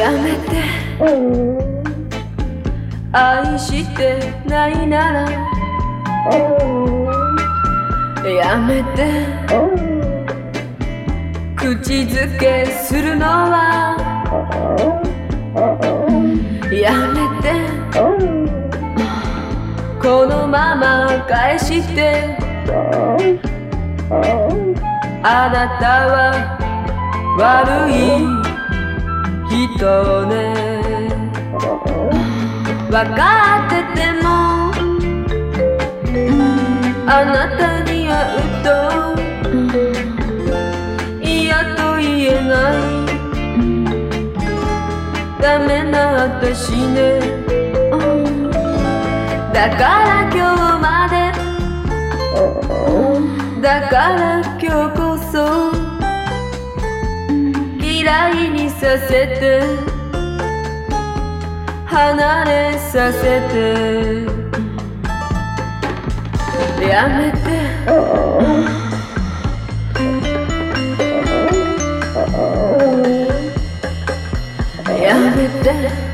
やめて愛してないならやめて口づけするのはやめてこのまま返してあなたは悪い人ね分かっててもあなたに会うと嫌と言えないダメな私ねだから今日までだから今日こそ嫌いにさせて離れさせてやめてやめて